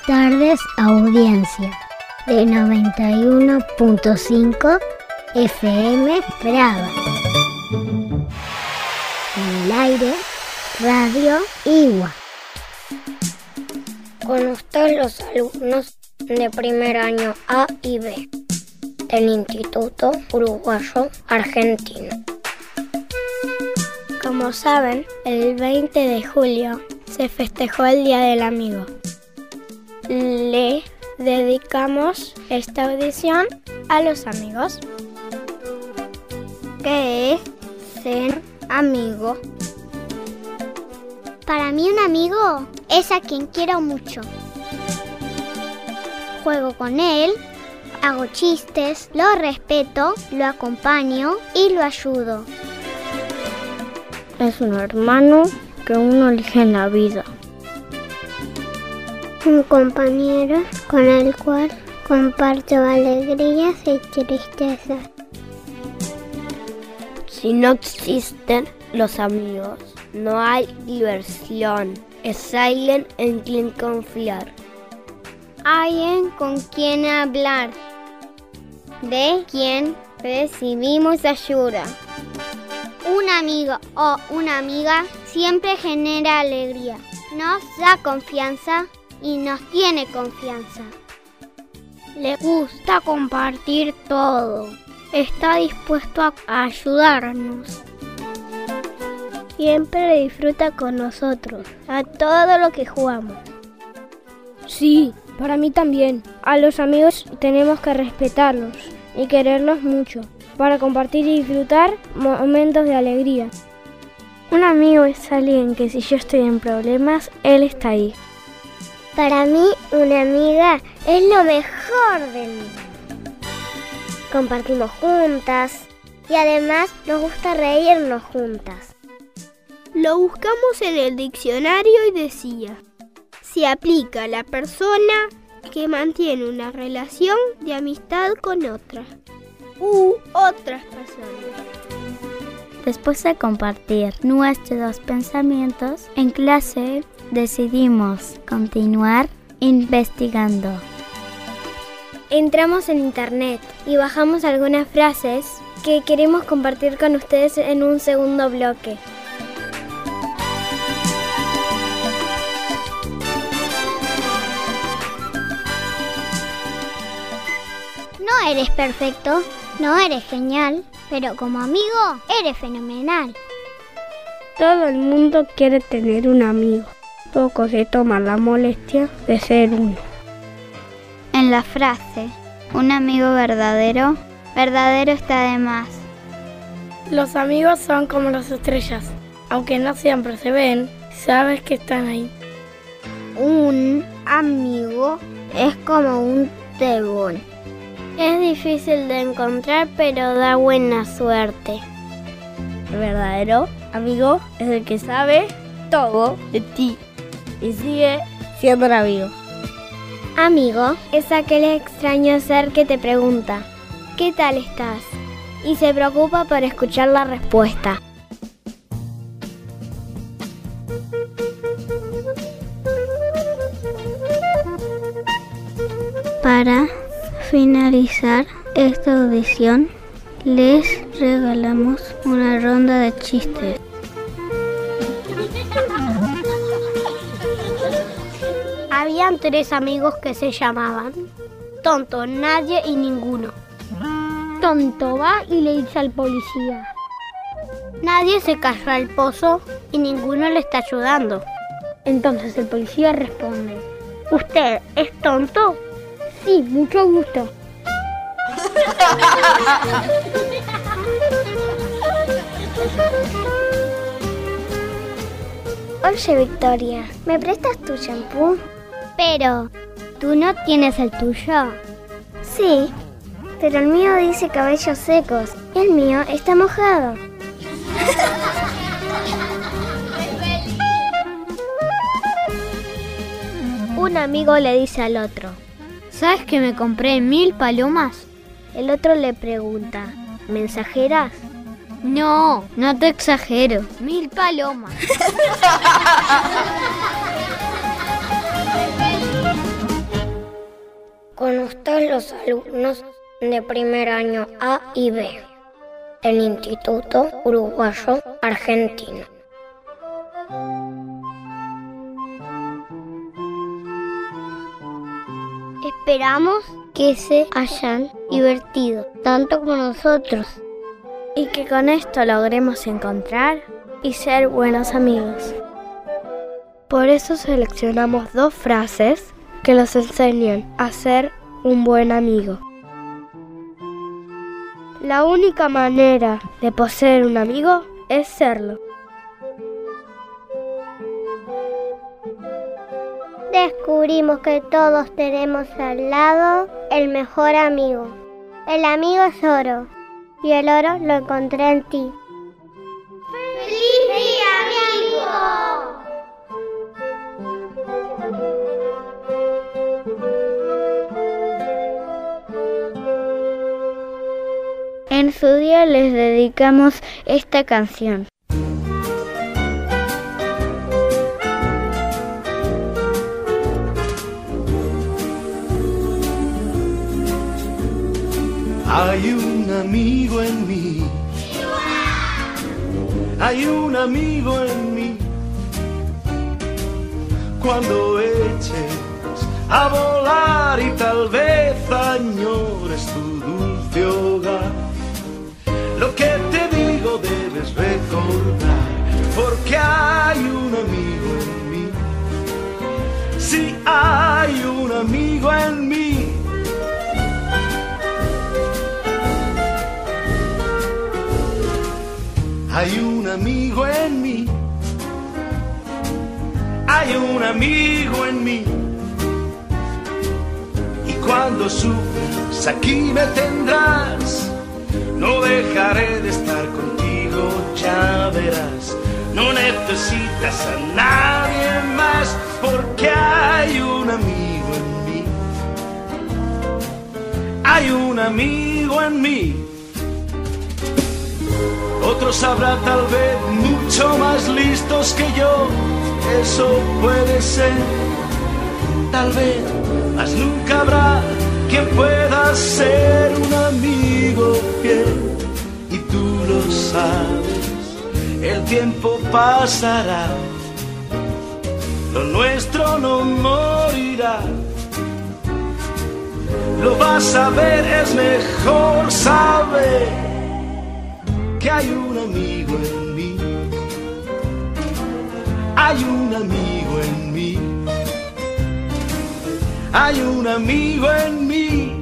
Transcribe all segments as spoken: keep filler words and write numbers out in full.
tardes, audiencia de noventa y uno punto cinco F M Brava. En el aire, Radio Igua. Con ustedes los alumnos de primer año A y B del Instituto Uruguayo Argentino. Como saben, el veinte de julio se festejó el Día del Amigo. Le dedicamos esta audición a los amigos. ¿Qué es ser amigo? Para mí un amigo es a quien quiero mucho. Juego con él, hago chistes, lo respeto, lo acompaño y lo ayudo. Es un hermano que uno elige en la vida. Un compañero con el cual comparto alegrías y tristezas. Si no existen los amigos, no hay diversión. Es alguien en quien confiar. Alguien con quien hablar. De quien recibimos ayuda. Un amigo o una amiga siempre genera alegría. Nos da confianza y nos tiene confianza. Le gusta compartir todo. Está dispuesto a ayudarnos. Siempre disfruta con nosotros, a todo lo que jugamos. Sí, para mí también. A los amigos tenemos que respetarlos y quererlos mucho, para compartir y disfrutar momentos de alegría. Un amigo es alguien que si yo estoy en problemas, él está ahí. Para mí, una amiga es lo mejor del mundo. Compartimos juntas y además nos gusta reírnos juntas. Lo buscamos en el diccionario y decía: se aplica a la persona que mantiene una relación de amistad con otra u otras personas. Después de compartir nuestros pensamientos en clase, decidimos continuar investigando. Entramos en internet y bajamos algunas frases que queremos compartir con ustedes en un segundo bloque. No eres perfecto, no eres genial, pero como amigo eres fenomenal. Todo el mundo quiere tener un amigo. Pocos se toman la molestia de ser uno. En la frase, un amigo verdadero, verdadero está de más. Los amigos son como las estrellas. Aunque no siempre se ven, sabes que están ahí. Un amigo es como un tegón. Es difícil de encontrar, pero da buena suerte. El verdadero amigo es el que sabe todo de ti y sigue siendo un amigo. Amigo es aquel extraño ser que te pregunta ¿qué tal estás? Y se preocupa por escuchar la respuesta. Para finalizar esta audición, les regalamos una ronda de chistes. Habían tres amigos que se llamaban Tonto, Nadie y Ninguno. Tonto va y le dice al policía: Nadie se cayó al pozo y ninguno le está ayudando. Entonces el policía responde: ¿Usted es tonto? Sí, mucho gusto. Oye, Victoria, ¿me prestas tu shampoo? Pero, ¿tú no tienes el tuyo? Sí, pero el mío dice cabellos secos y el mío está mojado. Un amigo le dice al otro: ¿sabes que me compré mil palomas? El otro le pregunta: ¿mensajeras? No, no te exagero, mil palomas. Con ustedes los alumnos de primer año A y B, del Instituto Uruguayo Argentino. Esperamos que se hayan divertido tanto como nosotros y que con esto logremos encontrar y ser buenos amigos. Por eso seleccionamos dos frases que nos enseñan a ser un buen amigo. La única manera de poseer un amigo es serlo. Descubrimos que todos tenemos al lado el mejor amigo. El amigo es oro y el oro lo encontré en ti. ¡Feliz día, amigo! En su día les dedicamos esta canción. Hay un amigo en mí, hay un amigo en mí. Cuando eches a volar y tal vez añores tu dulce hogar, lo que te digo debes recordar, porque hay un amigo en mí. Sí, hay un amigo en mí. Hay un amigo en mí, hay un amigo en mí. Y cuando sufras aquí me tendrás, no dejaré de estar contigo, ya verás. No necesitas a nadie más, porque hay un amigo en mí. Hay un amigo en mí. Otros habrá tal vez mucho más listos que yo, eso puede ser, tal vez, mas nunca habrá quien pueda ser un amigo fiel. Y tú lo sabes, el tiempo pasará, lo nuestro no morirá. Lo vas a ver, es mejor saber que hay un amigo en mí, hay un amigo en mí, hay un amigo en mí.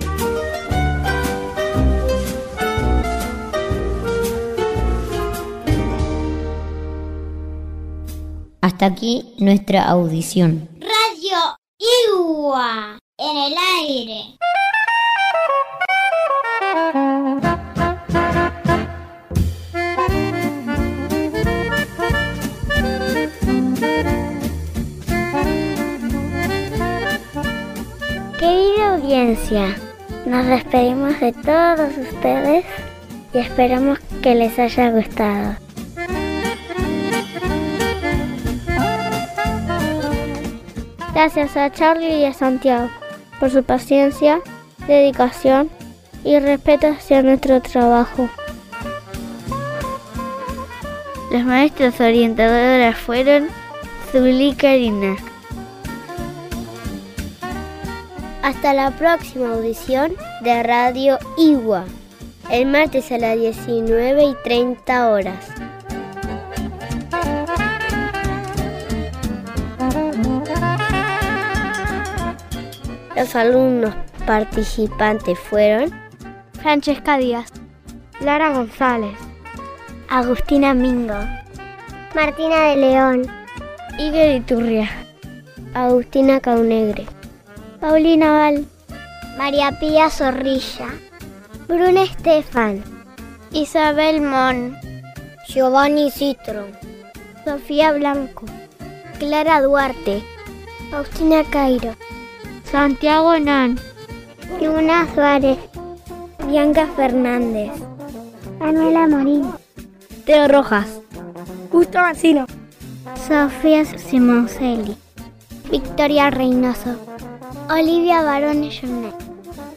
Hasta aquí nuestra audición. Radio Igua en el aire. Querida audiencia, nos despedimos de todos ustedes y esperamos que les haya gustado. Gracias a Charlie y a Santiago por su paciencia, dedicación y respeto hacia nuestro trabajo. Las maestras orientadoras fueron Zuli y Karina. Hasta la próxima audición de Radio Igua, el martes a las diecinueve y treinta horas. Los alumnos participantes fueron Francesca Díaz, Lara González, Agustina Mingo, Martina de León, Iger Iturria, Agustina Caunegre, Paulina Val, María Pía Zorrilla, Bruna Estefan, Isabel Mon, Giovanni Citro, Sofía Blanco, Clara Duarte, Faustina Cairo, Santiago Nan, Luna Suárez, Bianca Fernández, Manuela Morín, Teo Rojas, Justo Marcino, Sofía Simoncelli, Victoria Reynoso, Olivia Barone Jonet.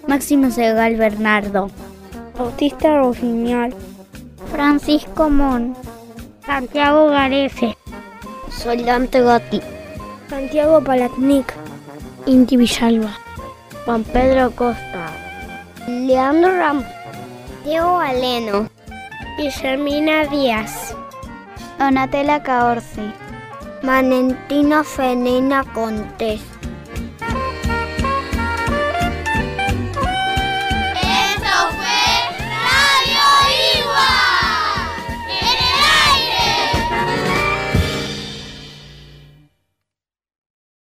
Máximo Segal Bernardo, Bautista Rossignol, Francisco Mon, Santiago Garese, Solante Gotti, Santiago Palatnik, Inti Villalba, Juan Pedro Costa, Leandro Ramos, Diego Valeno, Guillermina Díaz, Donatella Caorsi, Valentina Fenena Contés.